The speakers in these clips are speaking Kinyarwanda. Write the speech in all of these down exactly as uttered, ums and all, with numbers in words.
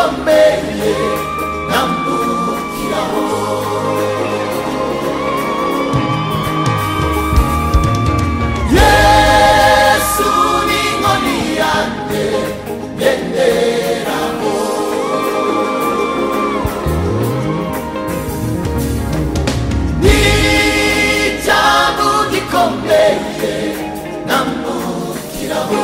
gikomeye nambukiraho. Yesu ni inkoni yanjye ngenderaho. Ni icyago gikomeye nambukiraho.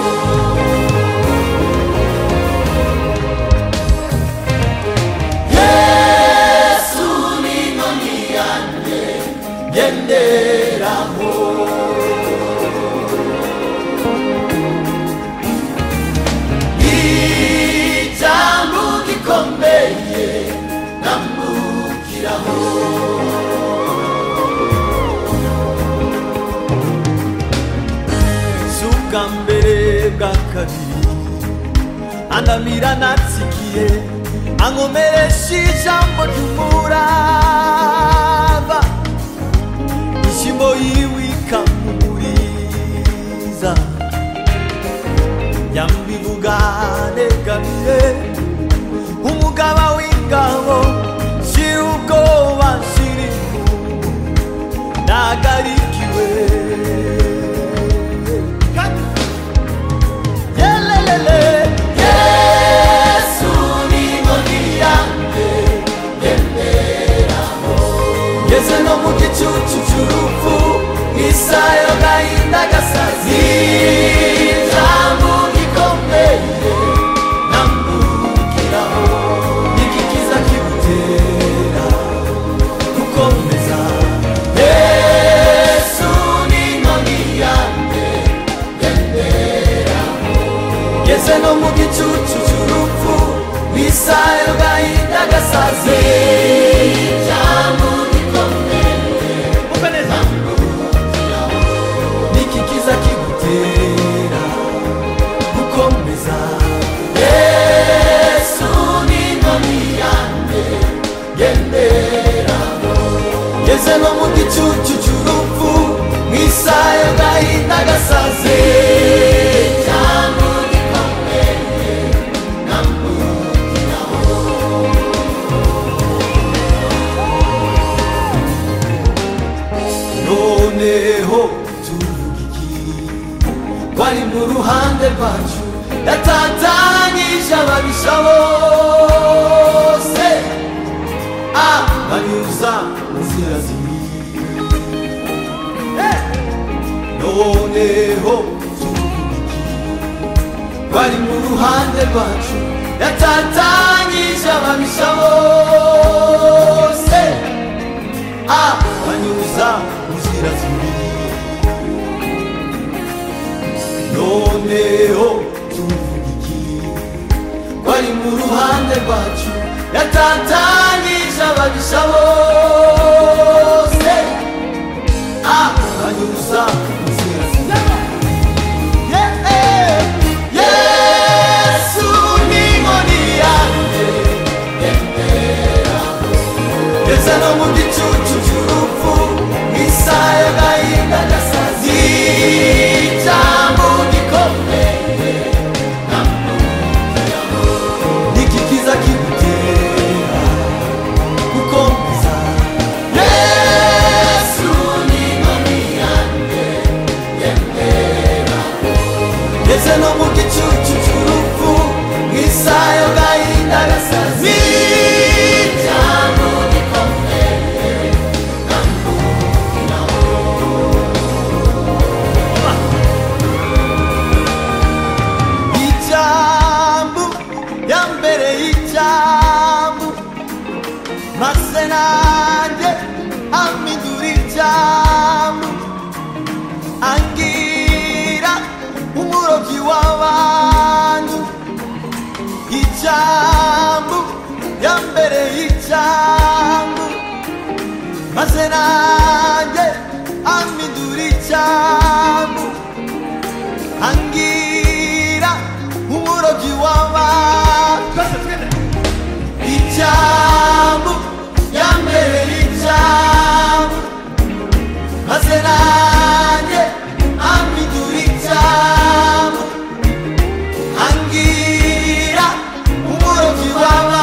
Yesu ni inkoni yanjye ngenderaho. Ijambo gikomeye nambukiraho. Suka mbere bwa kabiri andamira natsikiye ankomeresha ijambo ry'umurava. Ishimo yiwe ikamumuriza yambivuga negamiye umugaba w'ingabo. Shira ubwoba shira impumu nagarikiwe. Yelelele Yesu ni inkoni yanjye ngenderaho. Ngeze no mu gicucu cy'urupfu isayo gahinda gasazi. Ijambo gikomeye nambukiraho. Iki kiza kigutera gukomeza. Yesu ni inkoni yanjye ngenderaho. Ngeze no mu gicucu cy'urupfu isayo gahinda gasazi. Ijambo gikomeye nambukiraho. Niki kiza kigutera gukomeza. Yesu ni inkoni yanjye ngenderaho. Ngeze no mu gicucu cy'urupfu isayo gahinda gasazi. Ijambo gikomeye nambukiraho. Noneho tuvuga iki? Wari mu ruhande rwacu yatatanyije ababisha bose abanyuza mu nzira zimwe. Noneho tuvuga iki? Wari mu ruhande rwacu yatatanyije ababisha bose abanyuza mu nzira zimwe. Noneho tuvuga iki? Wari mu ruhande rwacu yatatanyije ababisha bose abanyuza mu nzira zimwe. Yesu ni inkoni yanjye ngenderaho. Ngeze no mu gicucu cy'urupfu isayo gahinda gasazi. Ijambo gikomeye nambukiraho. Niki kiza kigutera gukomeza. Yesu ni inkoni yanjye ngenderaho. Ngeze no mu gicucu cy'urupfu isayo gahinda gasazi. Ijambo gikomeye nambukiraho. Ijambo ya mbere y'ijambo maze nanjye ampindura ijambo. Angira umurobyi w'abantu. Ijambo ya mbere y'ijambo maze nanjye ampindura ijambo. Angira umurobyi w'abantu. Ijambo ya mbere y'ijambo maze nanjye ampindura ijambo. Angira umurobyi w'abantu.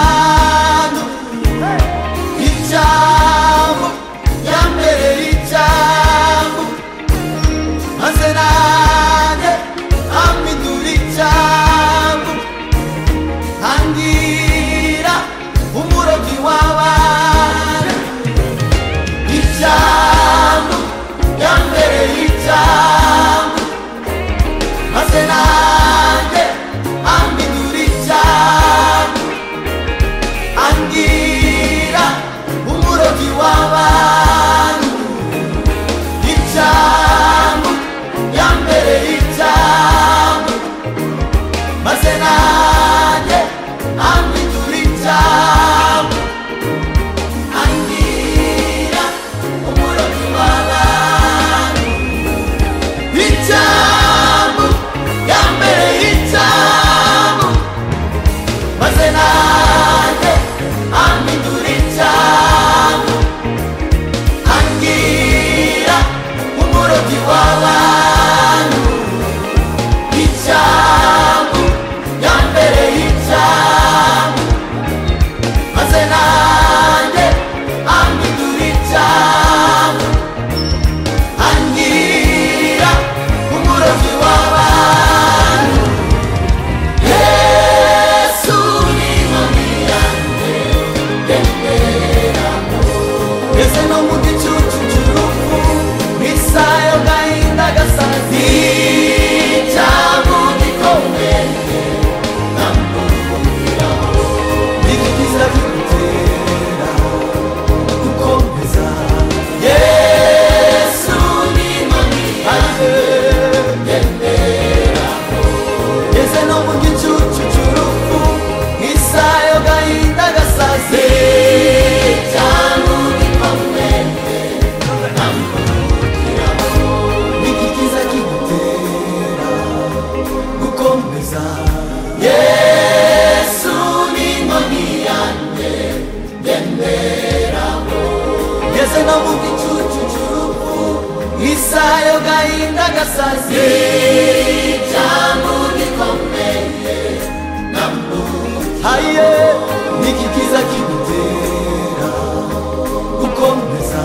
maze nanjye ambidura icyamu angira umurobyi w'abantu. Icyamu yambereye icyamu maze nanjye ambidura icyamu angira umurobyi w'abantu. Icyamu yambereye icyamu maze nanjye ambidura icyamu angira umurobyi w'abantu. Yesu ni inkoni yanjye ngenderamo, ngeze no mu gicucu cy'urupfu nk'isaha y'agahinda gasazi. Icyamu gikomeye nambukiraho, n'igikiza kigutera gukomeza. Yesu ni inkoni yanjye ngenderamo, ngeze no mu gicucu cy'urupfu nk'isaha y'agahinda gasaze. Icyamu gikomeye nambukiraho, n'igikiza kigutera gukomeza. Yesu ni inkoni yanjye ngenderaho, ngeze no mu gicucu cy'urupfu isaha y'agahinda gasaze. Icyamu gikomeye nambukiraho, n'igikiza kigutera gukomeza.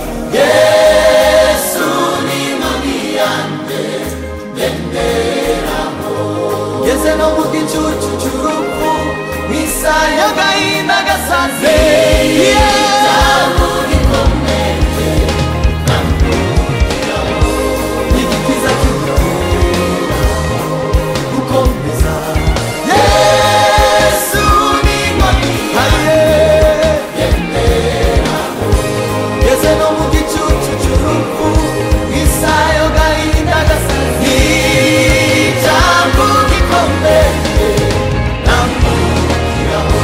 Yesu ni inkoni yanjye ngenderaho, ngeze no mu gicucu cy'urupfu isaha y'agahinda gasaze. Icyamu gikomeye nambukiraho, n'igikiza kigutera gukomeza. Yesu ni inkoni yanjye ngenderaho, ngeze no mu gicucu cy'urupfu isaha y'agahinda gasaze. Icyamu gikomeye nambukiraho.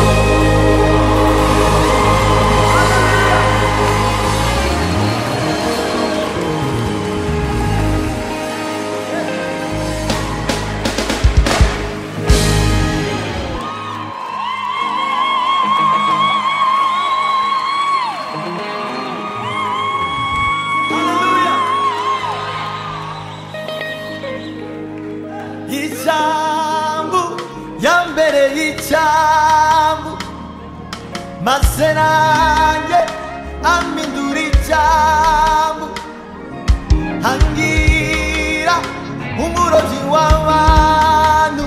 Icyamu yambereye icyamu maze nanjye ambidura icyamu angira umurobyi w'abantu.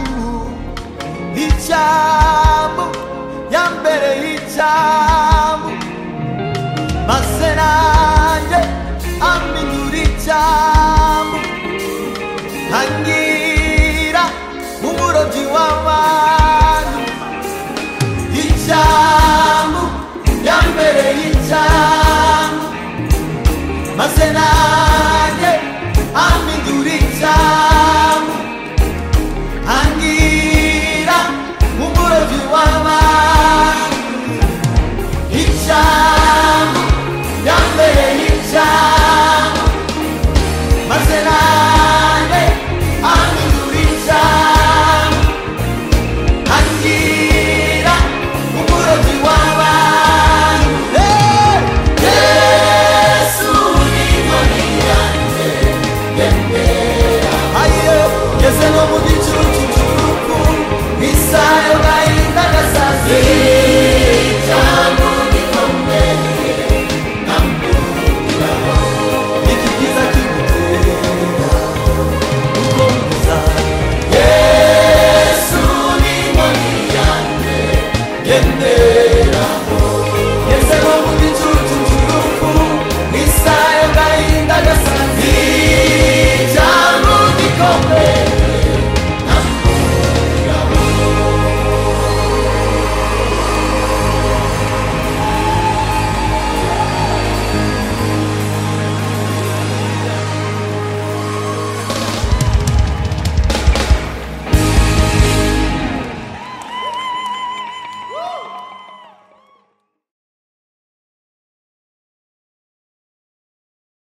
Icyamu yambereye icyamu maze nanjye ambidura icyamu angira umurobyi w'abantu. Icyamu yambereye icyamu maze nanjye ambidura icyamu angira umurobyi w'abantu. Icyamu yambereye icyamu maze nanjye ambidura icyamu angira umurobyi w'abantu. Yesu ni inkoni yanjye ngenderaho, ngeze no mu gicucu cy'urupfu isaha y'agahinda gasaze. Icyamu gikomeye nambukiraho, n'igikiza kigutera gukomeza. Yesu ni inkoni yanjye ngenderaho.